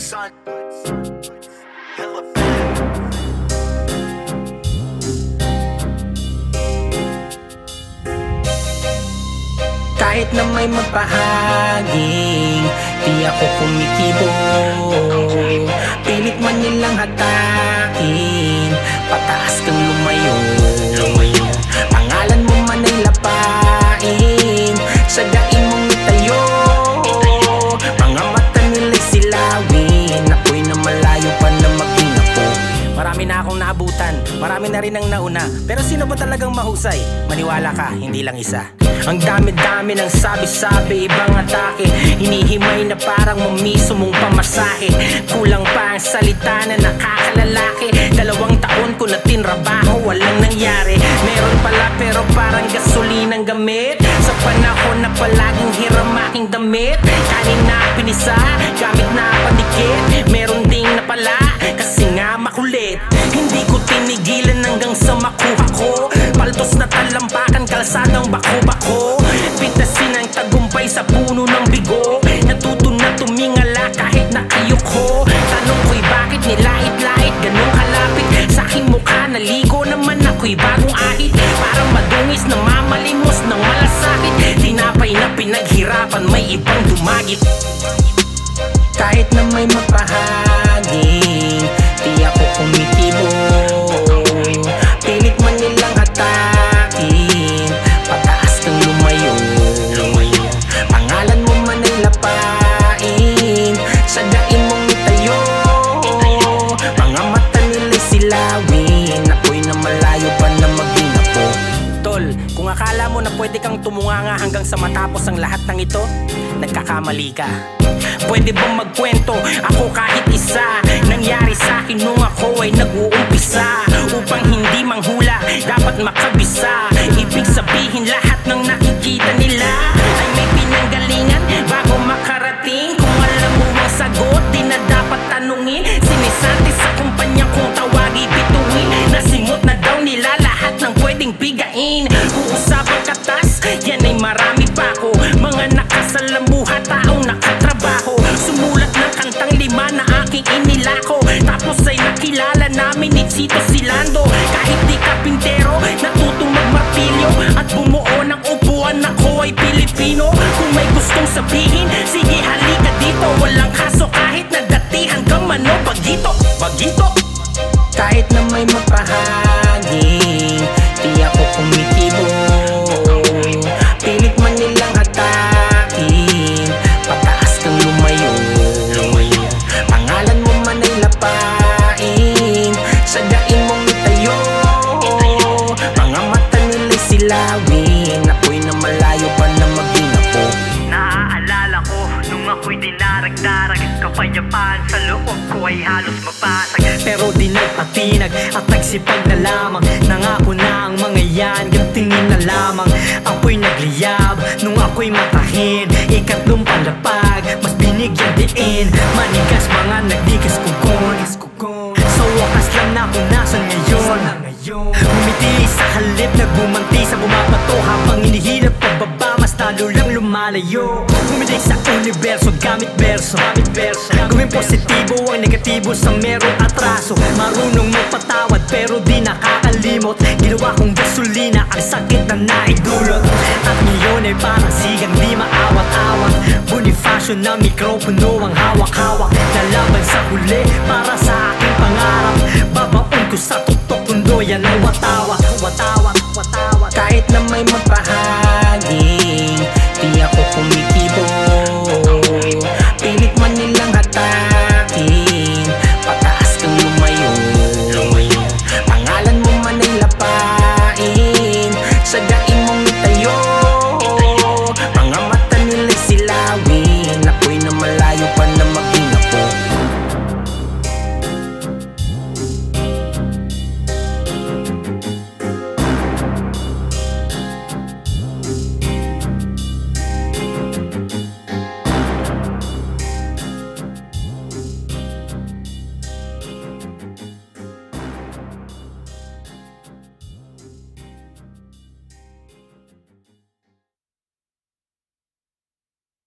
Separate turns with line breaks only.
son. Hella
Kahit na may magpahaging, di ako kumikibo. Pilit man nilang hatakin, pataas kang lumayo. Pangalan mo man ay lapain, sagain mong itayo. Mga mata nila'y silawin, ako'y na malayo pa na maging ako. Marami na akong naabutan, marami na rin ang nauna. Pero sino ba talagang mahusay? Maniwala ka, hindi lang isa. Ang dami-dami ng sabi-sabi, ibang atake. Hinihimay na parang mamiso mong pamasahe. Kulang pa ang salita na nakakalalaki. 2 taon ko na tinrabaho, walang nangyari. Meron pala pero parang gasolinang gamit. Sa panahon na palaging hiram aking damit. Kanin na pinisa, gamit na panikit. Meron ding napala, kasi nga makulit. Hindi ko tinigilan hanggang sa makuha ko. Paldos na talampakan, kalsadang bako-bako. Pitasin ang tagumpay sa puno ng bigo. Natuto na tumingala kahit nakayok ko. Tanong ko'y bakit nilait-lait ganun kalapit sa aking mukha, naligo naman ako'y bagong ahit. Parang madungis na mamalimos ng malasakit. Tinapay na pinaghirapan, may ibang dumagit. Kahit na may magpahaging, di ako kumitibo. Pilit man nilang hatakin, pataas kang lumayo. Pangalan mo man ay lapain, sagain mong itayo. Mga mata nila'y silawin, ako'y na malayo pa na maging ako. Tol, kung akala mo na pwede kang tumunganga hanggang sa matapos ang lahat ng ito, nagkakamali ka. Pwede bang magkwento ako kahit isa? Nangyari sa akin nung ako ay nag-uumpisa. Upang hindi manghula, dapat makabisa. Ibig sabihin lahat ng nakikita nila ay may pinanggalingan bago makarating. Kung alam mo ang sagot, di na dapat tanungin. Sinisante sa kumpanya kung tawagi bituin. Nasimot na daw nila lahat ng pwedeng bigain. Uusapang katas, yan ay marami pa ko. Mga nakasalamuha, taong nakatrabaho. Sumulat ng kantang 5 na aking inilako. Tapos ay nakilala namin ni Chito Silando. Kahit di kapintero, natutong magmartilyo. At bumuo ng upuan, ako ay Pilipino. Kung may gustong sabihin, sige halika dito. Walang kaso kahit nagdatihan ka man o bagito. Bagito! Kahit na may magpahaging, di ako kumitibo. Pilit man nilang hatakin, pataas kang lumayo. Pangalan mo man ay lapain, sagain mong itayo. Mga mata nila'y silawin, ako'y na malayo pa na maging ako.
Naaalala ko nung ako'y dinarag-darag. Kapayapaan sa loob ko ay halos mabasag. Pero di nagpatinag at nagsipag na lamang. Nangako na ang mga yan, gantingin na lamang. Ako'y nagliyab nung ako'y matahin. Ikatlong palapag, mas binigyan diin. Manigas mga nagdigas kukon. Sa wakas lang na kung nasan ngayon. Umiti sa halip na gumanti sa bumabato. Habang inihilap pababa, mas lalo lang lumalayo. Umiti sa universo gamit verso. Gawin positibo ang negatibo sa merong atraso. Marunong magpatawad pero di nakakalimot. Ginawa kong gasolina ang sakit na naidulot. At ngayon ay parang sigang di maawat-awat. Bonifacio na mikropono ang hawak-hawak. Lalaban sa huli para sa aking pangarap. Babaon ko sa tuktok kundo, yan ang watawat.
Kahit na may magpahaging, di ako kumitibo.